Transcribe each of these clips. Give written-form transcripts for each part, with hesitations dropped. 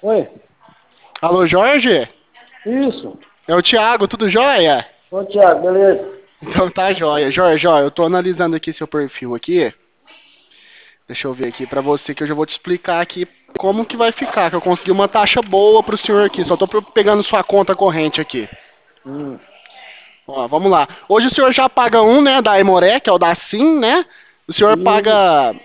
Oi, Alô, Jorge? isso. É o Thiago, tudo jóia? Ô, Thiago, beleza? Então tá jóia. Jorge, ó, eu tô analisando aqui seu perfil aqui. Deixa eu ver aqui pra você que eu já vou te explicar aqui como que vai ficar, que eu consegui uma taxa boa pro senhor aqui. Só tô pegando sua conta corrente aqui. Hum, Ó, vamos lá. Hoje o senhor já paga um, né, da Aimoré, que é o da SIM, né? O senhor isso, paga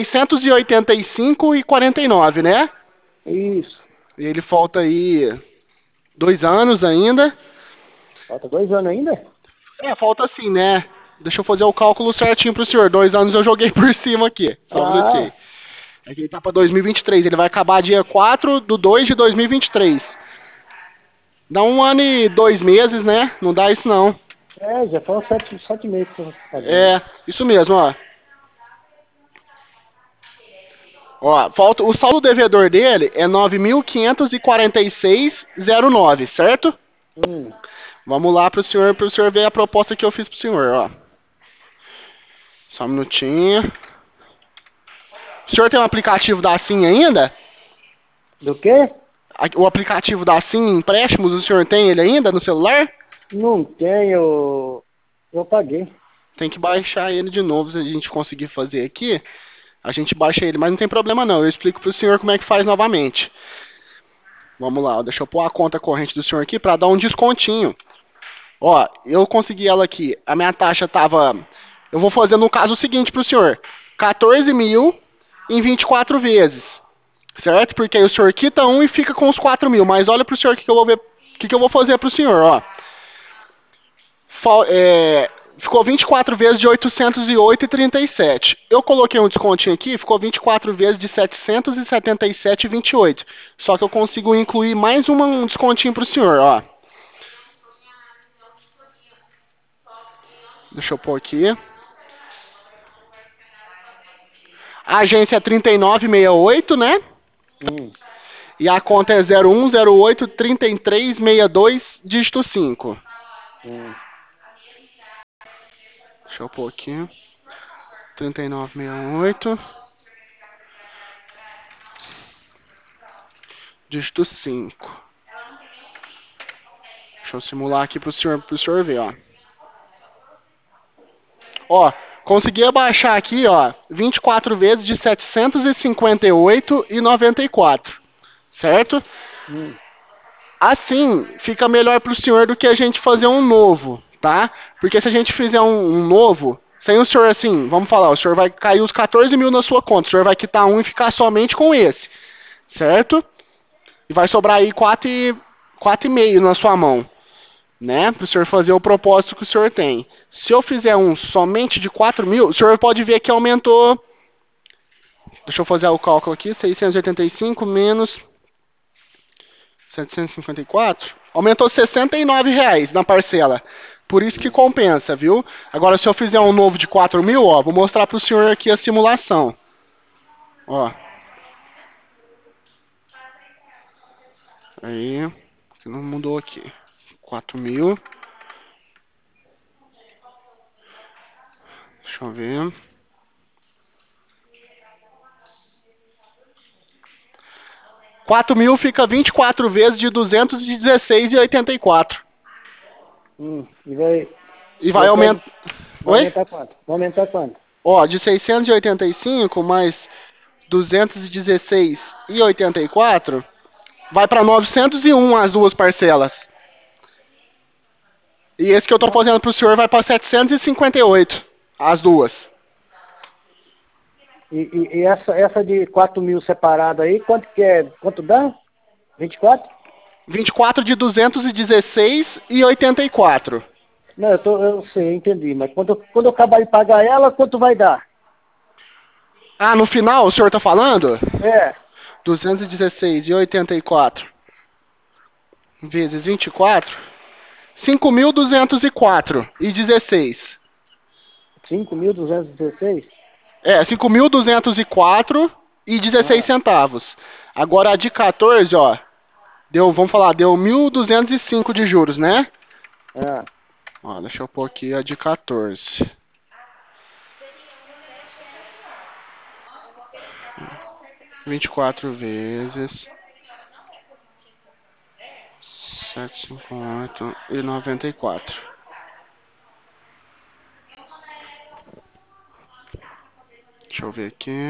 685,49, né? isso. E ele falta aí 2 anos ainda. Falta 2 anos ainda? É, falta assim, né? Deixa eu fazer o cálculo certinho pro senhor. 2 anos eu joguei por cima aqui. Só pra você. Ah, Aqui ele tá pra 2023. Ele vai acabar dia 4/2/2023. Dá 1 ano e 2 meses, né? Não dá isso não. já foram sete meses que eu tô pagando. É, isso mesmo, ó. Ó, falta, o saldo devedor dele é 9.546,09, certo? Hum, Vamos lá pro senhor ver a proposta que eu fiz pro senhor, ó. Só um minutinho. O senhor tem um aplicativo da SIM ainda? do quê? O aplicativo da Sim Empréstimos, o senhor tem ele ainda no celular? Não tenho. Eu paguei. Tem que baixar ele de novo se a gente conseguir fazer aqui. A gente baixa ele, mas não tem problema não. Eu explico pro senhor como é que faz novamente. Vamos lá, deixa eu pôr a conta corrente do senhor aqui para dar um descontinho. Ó, eu consegui ela aqui. A minha taxa tava. Eu vou fazer no caso o seguinte pro senhor: 14 mil em 24 vezes. Certo? Porque aí o senhor quita um e fica com os 4 mil. Mas olha pro senhor o que eu vou ver. O que eu vou fazer pro senhor, ó. Ficou 24 vezes de 808,37. Eu coloquei um descontinho aqui, ficou 24 vezes de 777,28. Só que eu consigo incluir mais um descontinho pro senhor, ó. Deixa eu pôr aqui. A agência é 3968, né? Hum, E a conta é 01083362, dígito 5. hum. Deixa eu pôr aqui. 3968, dígito 5. Deixa eu simular aqui pro senhor ver, ó. Ó, consegui abaixar aqui, ó, 24 vezes de 758,94, certo? Hum. Assim, fica melhor pro senhor do que a gente fazer um novo, tá? Porque se a gente fizer um novo, sem o senhor assim, vamos falar, o senhor vai cair os 14 mil na sua conta, o senhor vai quitar um e ficar somente com esse, certo? E vai sobrar aí 4,5 na sua mão, né? Para o senhor fazer o propósito que o senhor tem. Se eu fizer um somente de 4 mil, o senhor pode ver que aumentou. Deixa eu fazer o cálculo aqui: 685 menos 754. Aumentou R$ 69 na parcela. Por isso que compensa, viu? Agora, se eu fizer um novo de 4 mil, ó, vou mostrar para o senhor aqui a simulação. Ó, aí, não mudou aqui. 4 mil. Deixa eu ver. 4 mil fica 24 vezes de 216,84. E vai. E E vai eu aumentar. pego. Vai Oi? aumentar quanto? Vai aumentar quanto? Ó, de 685 mais 216,84 vai para 901 as duas parcelas. E esse que eu tô Não. fazendo pro senhor vai para 758 as duas. E essa de 4 mil separada aí, quanto que é? Quanto dá? 24? 24 de 216,84. Não, eu sei, eu entendi. Mas quando eu acabar de pagar ela, quanto vai dar? Ah, no final o senhor tá falando? É, 216,84 vezes 24, 5.204,16. 5.216. É, 5.204,16 Ah, centavos. Agora a de 14, ó, deu, vamos falar, deu 1.205 de juros, né? ah. Ó, deixa eu pôr aqui a de 14. 24 vezes. 758,94. Deixa eu ver aqui.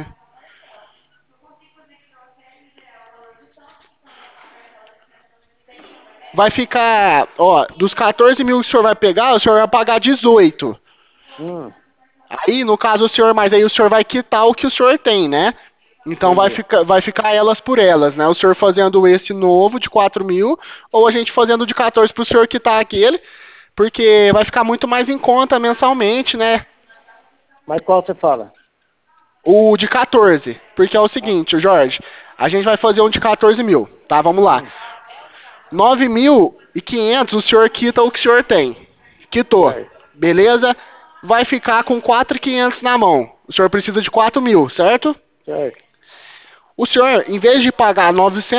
Vai ficar, ó, dos 14 mil que o senhor vai pegar, o senhor vai pagar 18. Hum, Aí, no caso, o senhor, mas aí o senhor vai quitar o que o senhor tem, né? Então entendi. vai ficar elas por elas, né? O senhor fazendo esse novo de 4 mil, ou a gente fazendo de 14 pro senhor quitar aquele, porque vai ficar muito mais em conta mensalmente, né? Mas qual você fala? O de 14, porque é o seguinte, Jorge, a gente vai fazer um de 14 mil, tá? Vamos lá. Hum, 9.500 o senhor quita o que o senhor tem. Quitou. certo, Beleza? Vai ficar com 4.500 na mão. O senhor precisa de 4 mil, certo? certo. O senhor, em vez de pagar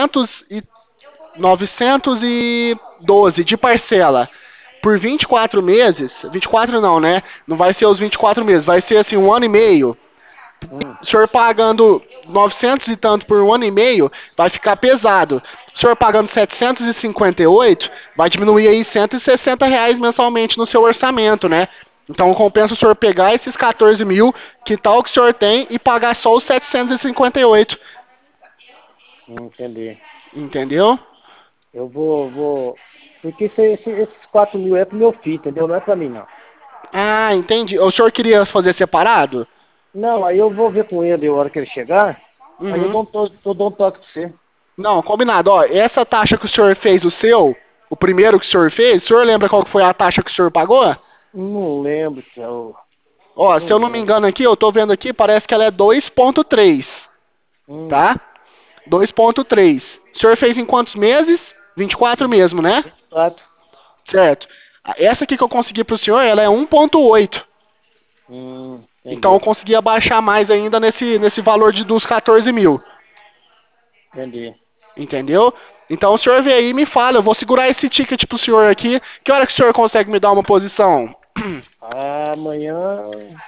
912 de parcela por 24 meses, 24 não, né? Não vai ser os 24 meses, vai ser assim um ano e meio. Hum, O senhor pagando 900 e tanto por um ano e meio, vai ficar pesado. O senhor pagando 758, vai diminuir aí R$ 160 mensalmente no seu orçamento, né? Então compensa o senhor pegar esses 14 mil, quitar o que o senhor tem e pagar só os 758. entendi. Entendeu? Eu vou. Porque esses 4 mil é pro meu filho, entendeu? Não é pra mim, não. Ah, entendi. O senhor queria fazer separado? Não, aí eu vou ver com ele a hora que ele chegar. Aí eu Uhum. dou um toque pra você. Não, combinado. Ó, essa taxa que o senhor fez o seu, o primeiro que o senhor fez, o senhor lembra qual que foi a taxa que o senhor pagou? Não lembro, Ó, se não eu não me lembro. engano aqui, eu tô vendo aqui, parece que ela é 2,3, Hum, tá? 2,3. O senhor fez em quantos meses? 24 20, mesmo, né? 24. Certo. Essa aqui que eu consegui pro senhor, ela é 1,8. Então eu Entendi, consegui abaixar mais ainda nesse valor dos 14 mil. entendi. Entendeu? Então o senhor vê aí e me fala, eu vou segurar esse ticket pro senhor aqui. Que hora que o senhor consegue me dar uma posição? Amanhã.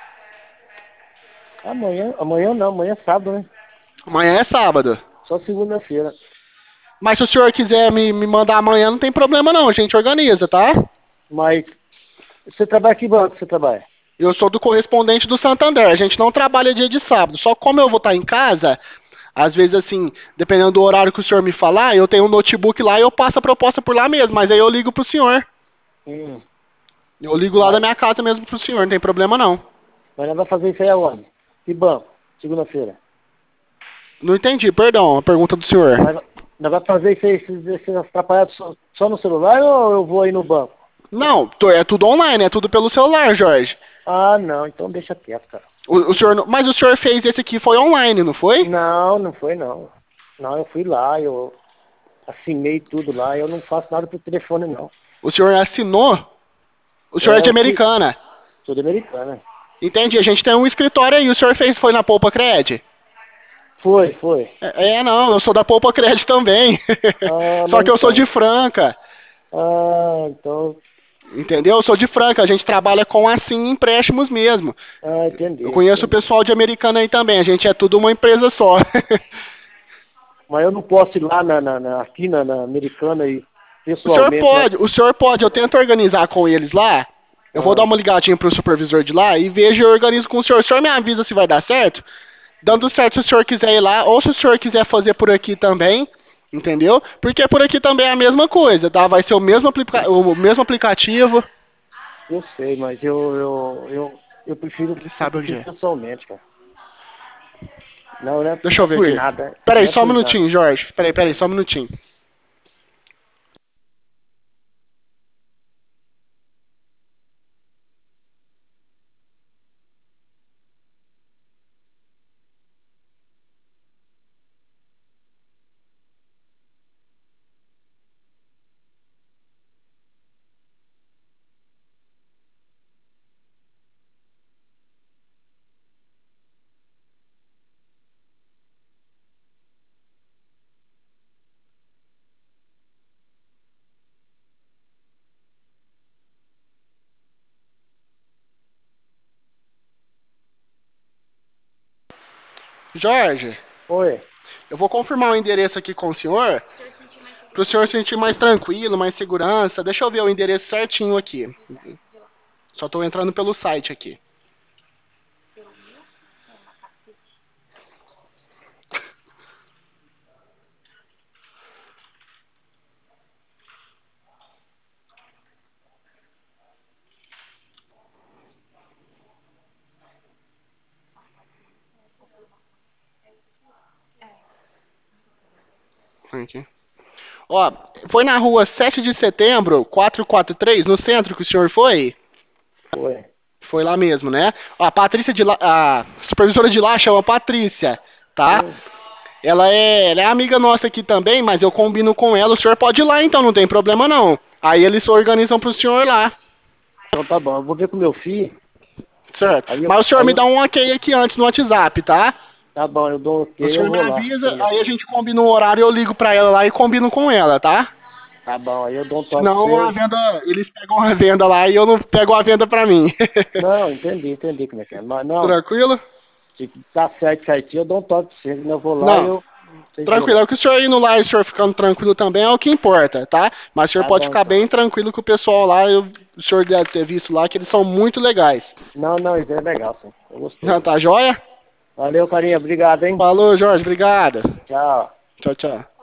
Amanhã não, amanhã é sábado, né? Amanhã é sábado. Só segunda-feira. Mas se o senhor quiser me mandar amanhã, não tem problema não, a gente organiza, tá? Mas você trabalha que banco você trabalha? Eu sou do correspondente do Santander. A gente não trabalha dia de sábado. Só como eu vou estar em casa, às vezes assim, dependendo do horário que o senhor me falar, eu tenho um notebook lá e eu passo a proposta por lá mesmo. Mas aí eu ligo pro senhor. Hum, Eu ligo lá da mas, minha casa mesmo pro senhor, não tem problema não. mas nós vamos fazer isso aí aonde? Que banco? Segunda-feira. Não entendi, perdão, a pergunta do senhor. Nós vamos fazer isso aí, esses atrapalhados só no celular ou eu vou aí no banco? Não, é tudo online, é tudo pelo celular, Jorge. Ah, não, então deixa quieto, cara. O senhor, mas o senhor fez esse aqui foi online, não foi? Não, não foi não. Não, eu fui lá, eu assinei tudo lá, eu não faço nada por telefone não. O senhor assinou? O senhor é É, de eu fui, Americana. sou de Americana. Entendi, a gente tem um escritório aí. O senhor fez foi na Poupa Cred? Foi. Não, eu sou da Poupa Cred também. Ah, Só mas que eu sou de então. Franca. Ah, então. Entendeu? Eu sou de Franca. A gente trabalha com assim empréstimos mesmo. Ah, Eu entendi, conheço o entendi. pessoal de Americana aí também. A gente é tudo uma empresa só. Mas eu não posso ir lá aqui na Americana e O senhor pessoalmente lá. pode, o senhor pode. Eu tento organizar com eles lá. Eu vou dar Ah, uma ligadinha pro supervisor de lá e vejo e organizo com o senhor. O senhor me avisa se vai dar certo? Dando certo se o senhor quiser ir lá, ou se o senhor quiser fazer por aqui também, entendeu? Porque por aqui também é a mesma coisa, tá? Vai ser o mesmo aplicativo. eu sei, mas eu prefiro, Ele eu sabe onde prefiro é. pessoalmente, cara. Não, Deixa não eu é ver por aqui. nada. Peraí, Não é só um por nada. minutinho, Jorge. Peraí, só um minutinho. Jorge, Oi. eu vou confirmar o endereço aqui com o senhor, Pro senhor se sentir mais tranquilo, mais segurança. Deixa eu ver o endereço certinho aqui. Só tô entrando pelo site aqui. Aqui. Ó, foi na rua 7 de setembro, 443, no centro que o senhor foi? Foi. Foi lá mesmo, né? Ó, a Patrícia de lá, a supervisora de lá chama Patrícia, tá? Ela é amiga nossa aqui também, mas eu combino com ela. O senhor pode ir lá então, não tem problema não. Aí eles se organizam pro senhor lá, Então tá bom, eu vou ver com meu filho. certo? Aí eu, Mas o senhor aí me eu, dá um ok aqui antes no WhatsApp, tá? tá bom, eu dou O ok, eu senhor me vou lá. avisa, aí a gente combina um horário, eu ligo pra ela lá e combino com ela, tá? Tá bom, aí eu dou um toque pra Senão a você. venda, eles pegam a venda lá e eu não pego a venda pra mim. Não, entendi como é que é. Mas não, Tranquilo? se tá certinho, eu dou um toque pra você. Senão eu vou lá e Não, eu. Vocês vê tranquilo. lá. É que o senhor indo lá e o senhor ficando tranquilo também é o que importa, tá? Mas o senhor Tá pode bom ficar então. bem tranquilo com o pessoal lá. O senhor deve ter visto lá que eles são muito legais. Não, isso é legal, sim. Eu Já gostei. tá joia? Valeu, carinha. Obrigado, hein? Falou, Jorge. Obrigado. Tchau. Tchau, tchau.